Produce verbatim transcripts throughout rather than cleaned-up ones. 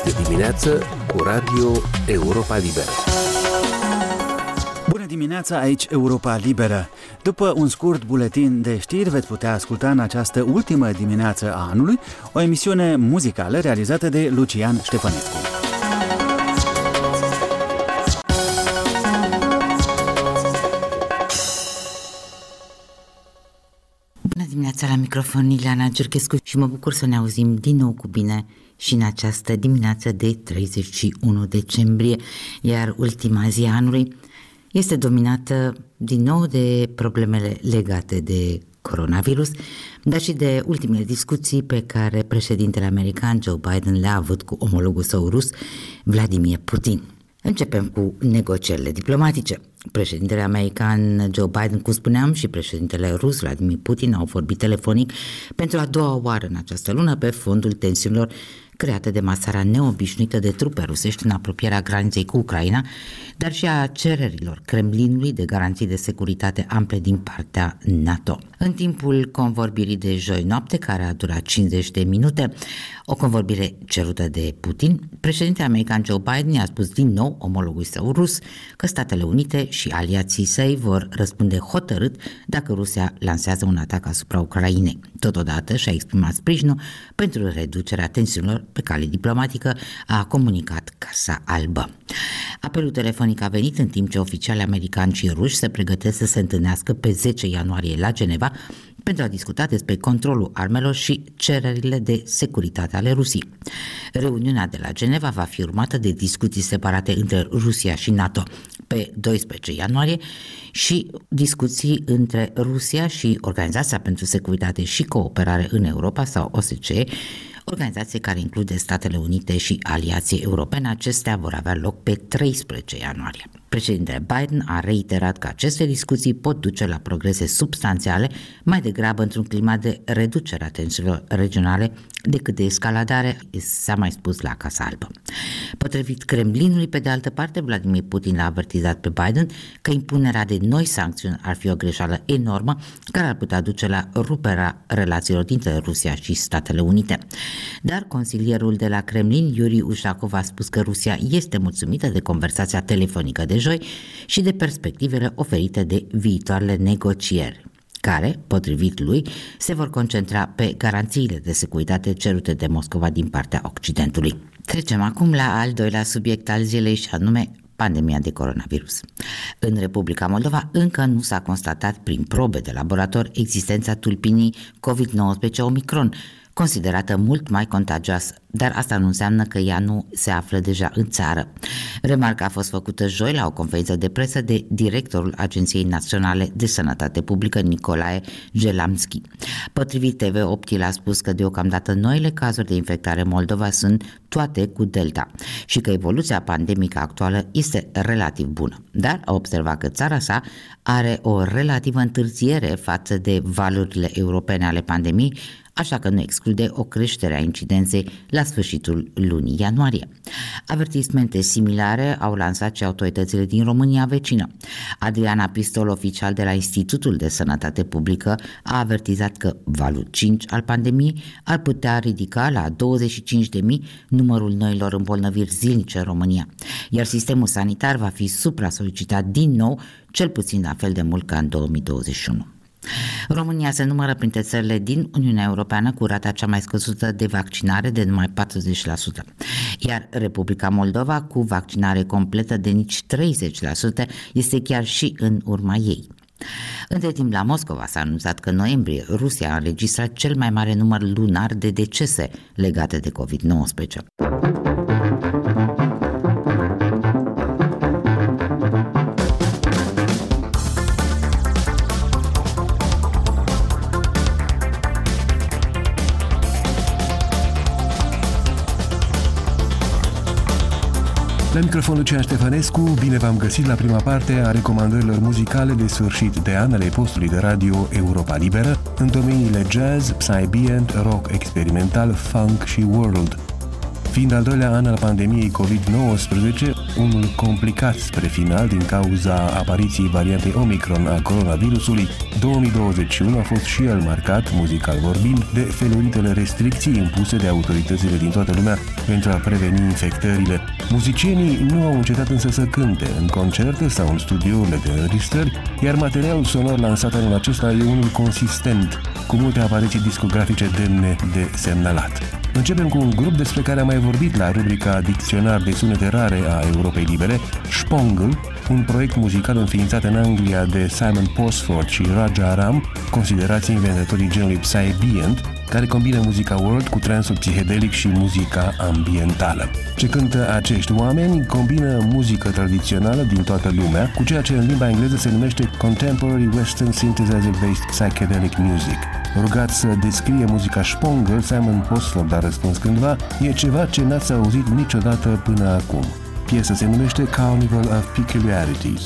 de dimineață cu Radio Europa Liberă. Bună dimineața, aici Europa Liberă. După un scurt buletin de știri veți putea asculta în această ultimă dimineață a anului o emisiune muzicală realizată de Lucian Ștefănescu. Bună dimineața, la microfon Ileana Giurchescu și mă bucur să ne auzim din nou cu bine și în această dimineață de treizeci și unu decembrie, iar ultima zi a anului este dominată din nou de problemele legate de coronavirus, dar și de ultimele discuții pe care președintele american Joe Biden le-a avut cu omologul său rus, Vladimir Putin. Începem cu negocierile diplomatice. Președintele american Joe Biden, cum spuneam, și președintele rus Vladimir Putin au vorbit telefonic pentru a doua oară în această lună pe fondul tensiunilor create de masarea neobișnuită de trupe rusești în apropierea graniței cu Ucraina, dar și a cererilor Kremlinului de garanții de securitate ample din partea NATO. În timpul convorbirii de joi noapte, care a durat cincizeci de minute, o convorbire cerută de Putin, președintele american Joe Biden i-a spus din nou omologului său rus că Statele Unite și aliații săi vor răspunde hotărât dacă Rusia lansează un atac asupra Ucrainei. Totodată și-a exprimat sprijinul pentru reducerea tensiunilor pe cale diplomatică, a comunicat Casa Albă. Apelul telefonic a venit în timp ce oficialii americani și ruși se pregătesc să se întâlnească pe zece ianuarie la Geneva pentru a discuta despre controlul armelor și cererile de securitate ale Rusiei. Reuniunea de la Geneva va fi urmată de discuții separate între Rusia și NATO pe doisprezece ianuarie și discuții între Rusia și Organizația pentru Securitate și Cooperare în Europa sau O S C E, organizație care include Statele Unite și aliații europene. Acestea vor avea loc pe treisprezece ianuarie. Președintele Biden a reiterat că aceste discuții pot duce la progrese substanțiale, mai degrabă într-un climat de reducere a tensiunilor regionale decât de escaladare, s-a mai spus la Casa Albă. Potrivit Kremlinului, pe de altă parte, Vladimir Putin l-a avertizat pe Biden că impunerea de noi sancțiuni ar fi o greșeală enormă care ar putea duce la ruperea relațiilor dintre Rusia și Statele Unite. Dar consilierul de la Kremlin, Yuri Ushakov, a spus că Rusia este mulțumită de conversația telefonică de joi și de perspectivele oferite de viitoarele negocieri, care, potrivit lui, se vor concentra pe garanțiile de securitate cerute de Moscova din partea Occidentului. Trecem acum la al doilea subiect al zilei și anume pandemia de coronavirus. În Republica Moldova încă nu s-a constatat prin probe de laborator existența tulpinii covid nouăsprezece Omicron, considerată mult mai contagioasă, dar asta nu înseamnă că ea nu se află deja în țară. Remarca a fost făcută joi la o conferință de presă de directorul Agenției Naționale de Sănătate Publică, Nicolae Gelamski. Potrivit T V opt, el a spus că deocamdată noile cazuri de infectare în Moldova sunt toate cu Delta și că evoluția pandemică actuală este relativ bună, dar a observat că țara sa are o relativă întârziere față de valurile europene ale pandemiei, așa că nu exclude o creștere a incidenței la sfârșitul lunii ianuarie. Avertismente similare au lansat și autoritățile din România vecină. Adriana Pistol, oficial de la Institutul de Sănătate Publică, a avertizat că valul cinci al pandemiei ar putea ridica la douăzeci și cinci de mii numărul noilor îmbolnăviri zilnice în România, iar sistemul sanitar va fi supra-solicitat din nou, cel puțin la fel de mult ca în două mii douăzeci și unu. România se numără printre țările din Uniunea Europeană cu rata cea mai scăzută de vaccinare de numai patruzeci la sută, iar Republica Moldova, cu vaccinare completă de nici treizeci la sută, este chiar și în urma ei. Între timp, la Moscova s-a anunțat că în noiembrie Rusia a înregistrat cel mai mare număr lunar de decese legate de covid nouăsprezece. La microfonul Lucian Ștefănescu, bine v-am găsit la prima parte a recomandărilor muzicale de sfârșit de an ale postului de radio Europa Liberă în domeniile jazz, psy-ambient, rock experimental, funk și world. Fiind al doilea an al pandemiei covid nouăsprezece, unul complicat spre final din cauza apariției variantei Omicron a coronavirusului, două mii douăzeci și unu a fost și el marcat, muzical vorbind, de feluritele restricții impuse de autoritățile din toată lumea pentru a preveni infectările. Muzicienii nu au încetat însă să cânte în concerte sau în studiourile de înregistrări, iar materialul sonor lansat anul acesta e unul consistent, cu multe apariții discografice demne de semnalat. Începem cu un grup despre care am mai vorbit la rubrica Dicționar de sunete rare a Europei Libere, Spongle, un proiect muzical înființat în Anglia de Simon Posford și Raja Ram, considerați inventatorii genului Psyambient, care combină muzica world cu transul psihedelic și muzica ambientală. Ce cântă acești oameni combină muzică tradițională din toată lumea cu ceea ce în limba engleză se numește Contemporary Western Synthesizer-Based Psychedelic Music. Rugat să descrie muzica Spongle, Simon Posford a răspuns cândva: e ceva ce n-ați auzit niciodată până acum. Piesa se numește Carnival of Peculiarities.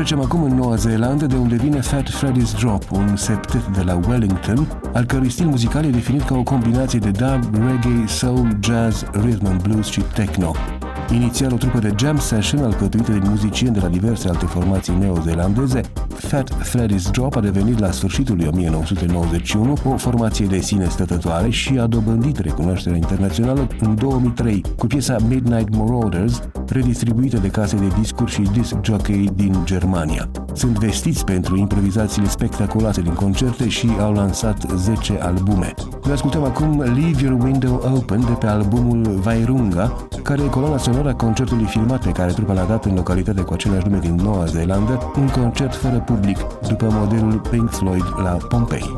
Trecem acum în Noua Zeelandă, de unde vine Fat Freddy's Drop, un septet de la Wellington, al cărui stil muzical e definit ca o combinație de dub, reggae, soul, jazz, rhythm and blues și techno. Inițial o trupă de jam session alcătuită din muzicieni de la diverse alte formații neozeelandeze, Fat Freddy's Drop a devenit la sfârșitul lui o mie nouă sute nouăzeci și unu o formație de sine stătătoare și a dobândit recunoașterea internațională în două mii trei cu piesa Midnight Marauders, redistribuită de case de discuri și disc jockey din Germania. Sunt vestiți pentru improvizațiile spectaculoase din concerte și au lansat zece albume. Noi ascultăm acum Leave Your Window Open de pe albumul Vairunga, care e coloana sonoră a concertului filmat pe care trupa l-a dat în localitatea cu același nume din Noua Zeelandă, un concert fără public, după modelul Pink Floyd la Pompei.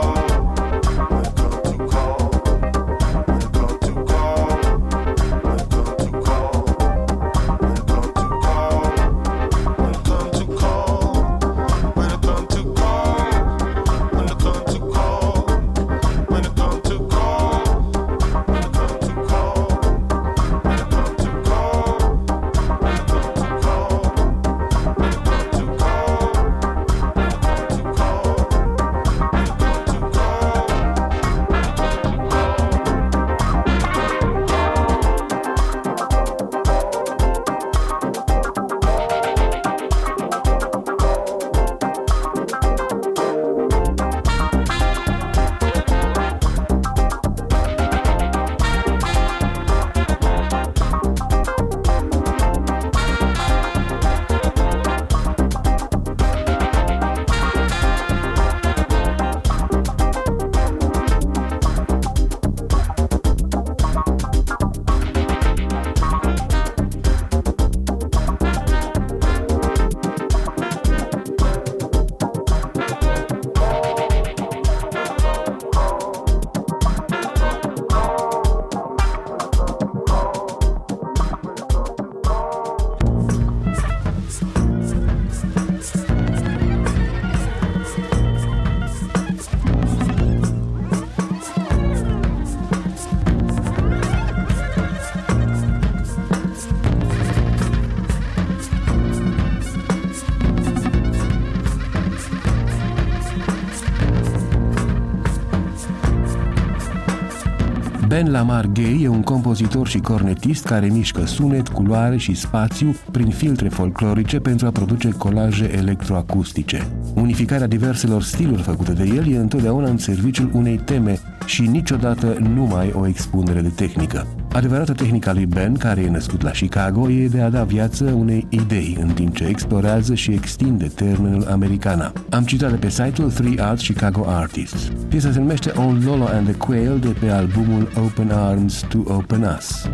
Ben Lamar Gay e un compozitor și cornetist care mișcă sunet, culoare și spațiu prin filtre folclorice pentru a produce colaje electroacustice. Unificarea diverselor stiluri făcute de el e întotdeauna în serviciul unei teme și niciodată numai o expunere de tehnică. Adevărata tehnica lui Ben, care e născut la Chicago, e de a da viață unei idei, în timp ce explorează și extinde termenul americana. Am citat de pe site-ul Three Arts Chicago Artists. Piesa se numește Old Lolo and the Quail de pe albumul Open Arms to Open Us.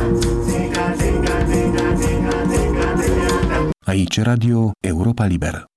Aici Radio Europa Liberă.